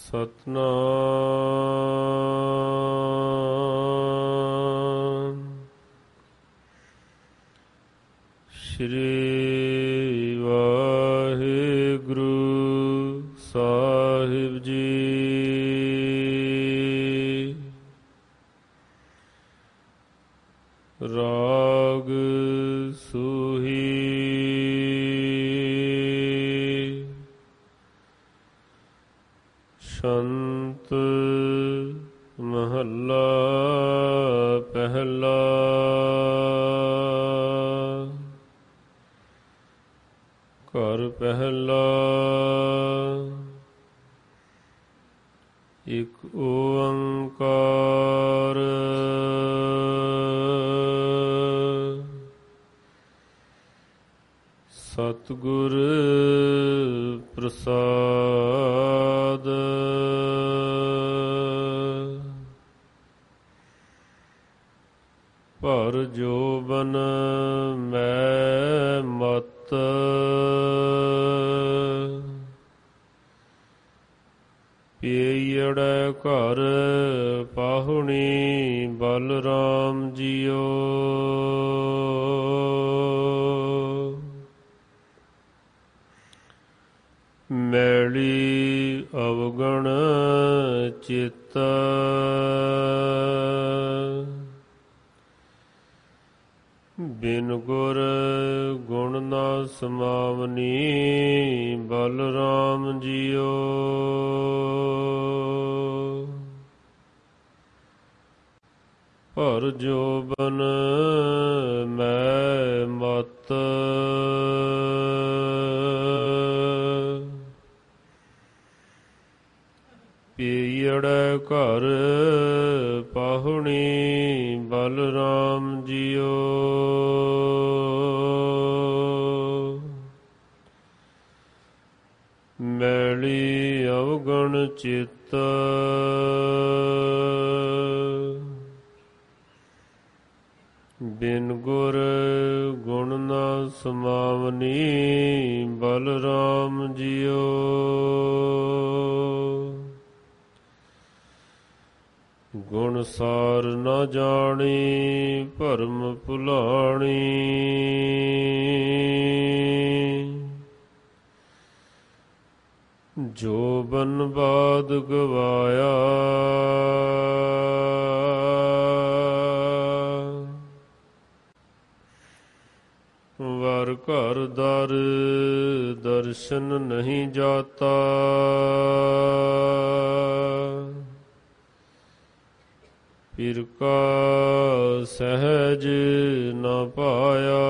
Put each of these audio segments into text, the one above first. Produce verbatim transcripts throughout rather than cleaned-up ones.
ਸਤਨਾਮ ਸ਼੍ਰੀ ਵਾਹਿਗੁਰੂ ਸਾਹਿਬ ਜੀ। ਰਾਗ ਸੂਹੀ ਸ਼ੰਤ ਮਹੱਲਾ ਪਹਿਲਾ। ਘਰ ਪਹਿਲਾ। ਇਕ ਓੰਕਾਰ ਸਤਿਗੁਰ ਪ੍ਰਸਾਦ। ਭਰ ਜੋਬਨ ਮੈਂ ਮਤ ਪੀੜੈ ਘਰ ਪਾਹੁਣੀ ਬਲਰਾਮ ਜੀਓ। ਮੈਲੀ ਅਵਗਣ ਚਿੱਤ ਬਿਨ ਗੁਰ ਗੁਣ ਨਾ ਸਮਾਵਨੀ ਬਲਰਾਮ ਜੀਓ। ਭਰ ਜੋਬਨ ਮੈਂ ਮਤ ਪੀੜੈ ਘਰ ਪਾਹੁਣੀ ਬਲਰਾਮ ਜੀਓ। ਮੈਲੀ ਅਵਗਣ ਚਿੱਤ ਬਿਨ ਗੁਰ ਗੁਣ ਨਾ ਸਮਾਵਨੀ ਬਲਰਾਮ ਜੀਓ। ਗੁਣ ਸਾਰ ਨਾ ਜਾਣੀ ਭਰਮ ਭੁਲਾਣੀ ਜੋਬਨ ਬਾਦ ਗਵਾਇਆ। ਵਰ ਘਰ ਦਰ ਦਰਸ਼ਨ ਨਹੀਂ ਜਾਤਾ ਫਿਰ ਕਾ ਸਹਿਜ ਨ ਪਾਇਆ।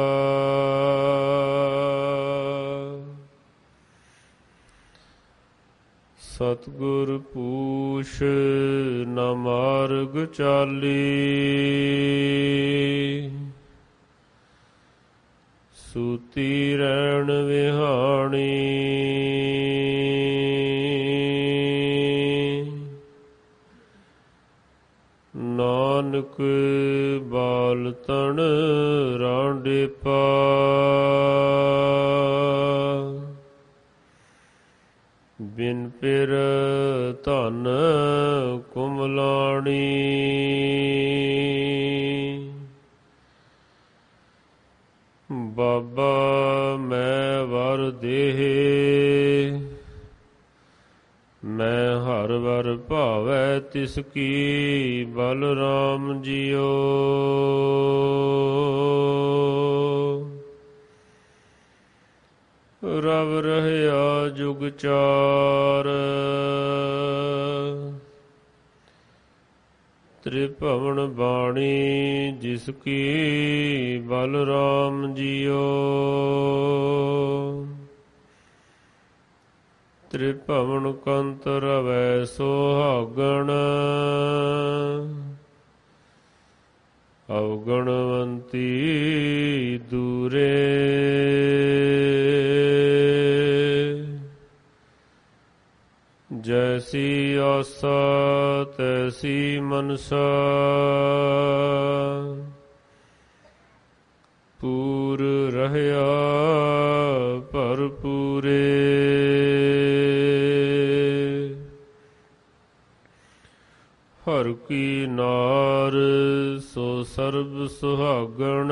ਸਤਿਗੁਰ ਪੂਛ ਨ ਮਾਰਗ ਚਾਲੀ ਸੂਤੀ ਰਹਿਣ ਵਿਹਾਣੀ। ਨਾਨਕ ਬਾਲ ਤਣ ਰਾਂਡੇ ਪਾ ਬਿਨ ਪਿਰ ਧਨ ਕੁਮਲਾਣੀ। ਬਾਬਾ ਮੈਂ ਵਰ ਦੇਹ ਮੈਂ ਹਰ ਵਰ ਭਾਵੈ ਤਿਸ ਕੀ ਬਲਰਾਮ ਜੀਓ। ਰਵ ਰਹਿਆ ਜੁਗ ਚਾਰ ਤ੍ਰਿਭਵਨ ਬਾਣੀ ਜਿਸ ਕੀ ਬਲਰਾਮ ਜੀਓ। ਤ੍ਰਿਭਵਨ ਕੰਤ ਰਵੈ ਸੁਹਾਗਣ ਅਵਗਣਵੰਤੀ ਦੂਰੇ। ਜੈਸੀ ਆਸਾ ਤੈਸੀ ਮਨਸਾ ਪੂਰ ਰਹਿਆ ਭਰਪੂਰੇ। ਹਰ ਕੀ ਨਾਰ ਸੋ ਸਰਬ ਸੁਹਾਗਣ,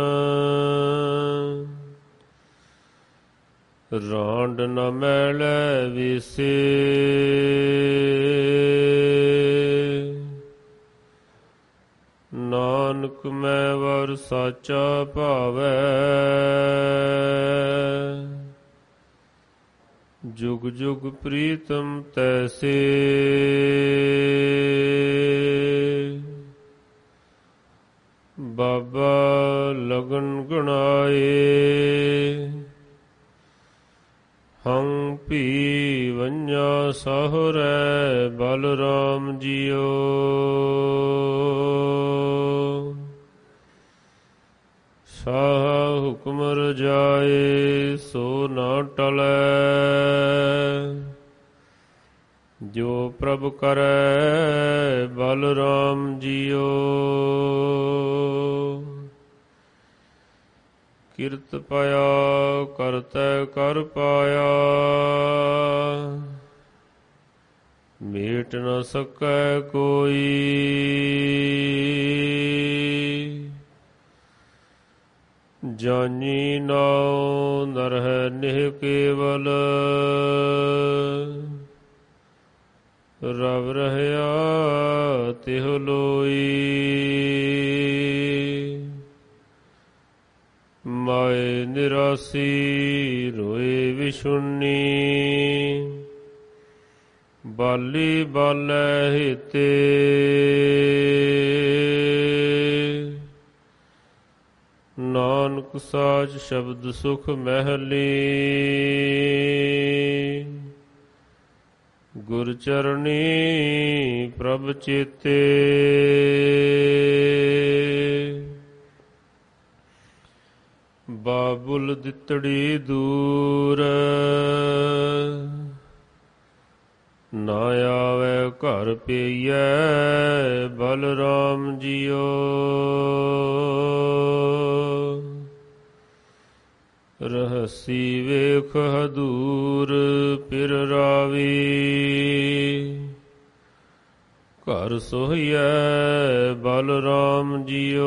ਰਾਂਡ ਨ ਮੈਲੈ ਵੀਸੇ। ਨਾਨਕ ਮੈਂ ਵਰ ਸਾਚਾ ਭਾਵੈ, ਜੁਗ ਜੁਗ ਪ੍ਰੀਤਮ ਤੈਸੇ। ਬਾਬਾ ਲਗਨ ਗਣਾਏ, ਹੰ ਭੀ ਵੰਜਾ ਸਾਹੁਰੈ ਬਲਰਾਮ ਜੀਓ। ਸਾਹਾ ਹੁਕਮ ਰਜਾਏ ਸੋ ਨਾ ਟਲੈ, ਜੋ ਪ੍ਰਭ ਕਰੈ ਬਲਰਾਮ ਜੀਓ। ਕਿਰਤ ਪਾਇਆ ਕਰਤੈ ਕਰ ਪਾਇਆ, ਮੇਟ ਨ ਸਕੈ ਕੋਈ। ਜਾਨੀ ਨਾਉ ਨਰਹਿ ਨਿਹ ਕੇਵਲ, ਰਵ ਰਹਿਆ ਤਿਹ ਲੋਈ। ਮਾਏ ਨਿਰਾਸੀ ਰੋਏ ਵਿਛੁੰਨੀ, ਬਾਲੀ ਬਾਲੈ ਹਿਤੇ। ਨਾਨਕ ਸਾਚ ਸ਼ਬਦ ਸੁਖ ਮਹਿਲੀ, ਗੁਰ ਚਰਣੀ ਪ੍ਰਭ ਚੇਤੇ। ਬਾਬੁਲ ਦਿੱਤੜੀ ਦੂਰ, ਨਾ ਆਵੈ ਘਰ ਪਈਐ ਬਲਰਾਮ ਜੀਓ। ਰਹਸੀ ਵੇਖ ਹਦੂਰ ਪਿਰ ਰਾਵੀ, ਘਰ ਸੋਹੀਐ ਬਲਰਾਮ ਜੀਓ।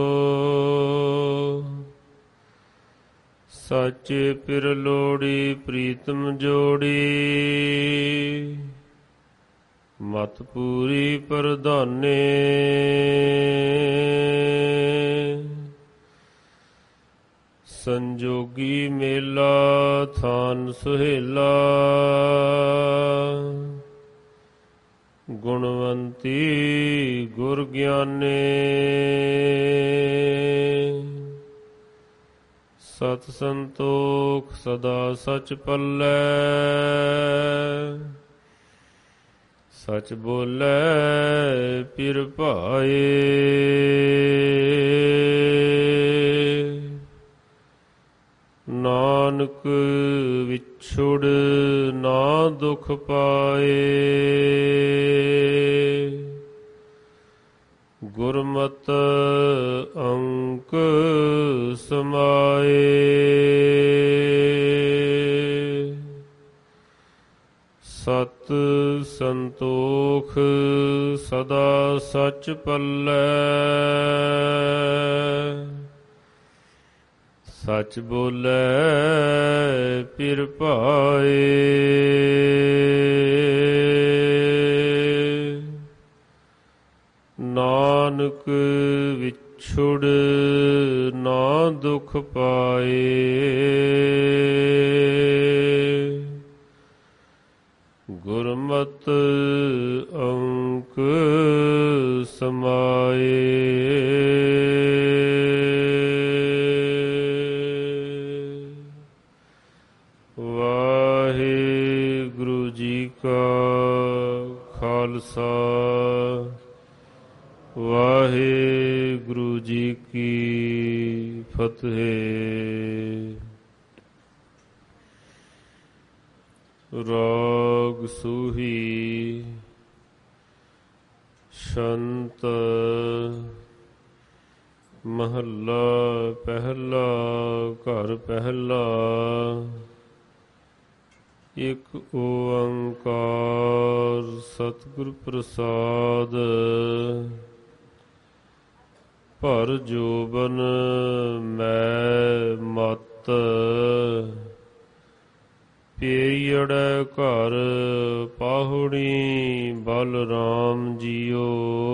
ਸਾਚੇ ਪਿਰ ਲੋੜੀ ਪ੍ਰੀਤਮ ਜੋੜੀ, ਮਤ ਪੂਰੀ ਪ੍ਰਧਾਨੇ। ਸੰਜੋਗੀ ਮੇਲਾ ਥਾਨ ਸੁਹੇਲਾ, ਗੁਣਵੰਤੀ ਗੁਰ ਗਿਆਨੇ। ਸਤ ਸੰਤੋਖ ਸਦਾ ਸਚ ਪੱਲੈ, ਸਚ ਬੋਲੇ ਪਿਰ ਭਾਏ। ਨਾਨਕ ਵਿਛੁੜ ਨਾ ਦੁਖ ਪਾਏ, ਗੁਰਮਤਿ ਅੰਕ ਸਮਾਏ। ਸਤ ਸੰਤੋਖ ਸਦਾ ਸਚ ਪੱਲੈ, ਸਚ ਬੋਲੇ ਪਿਰ ਭਾਏ। ਨਾਨਕ ਵਿਛੁੜ ਨਾ ਦੁਖ ਪਾਏ, ਗੁਰਮਤਿ ਅੰਕ ਸਮਾਏ। ਵਾਹਿਗੁਰੂ ਜੀ ਕਾ ਖਾਲਸਾ, ਵਾਹਿਗੁਰੂ ਜੀ ਕੀ ਫਤਿਹ। ਰਾਗ ਸੂਹੀ ਸ਼ੰਤ ਮਹੱਲਾ ਪਹਿਲਾ। ਘਰ ਪਹਿਲਾ। ਇੱਕ ਓੰਕਾਰ ਸਤਿਗੁਰ ਪ੍ਰਸਾਦ। ਭਰ ਜੋਬਨ ਮੈਂ ਮਤ ਪੀੜੈ ਘਰ ਪਾਹੁਣੀ ਬਲਰਾਮ ਜੀਓ।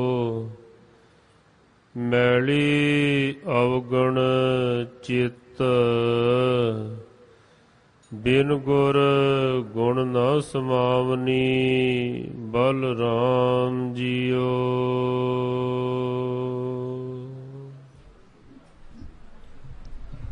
ਮੈਲੀ ਅਵਗਣ ਚਿੱਤ ਬਿਨ ਗੁਰ ਗੁਣ ਨਾ ਸਮਾਵਨੀ ਬਲਰਾਮ ਜੀਓ।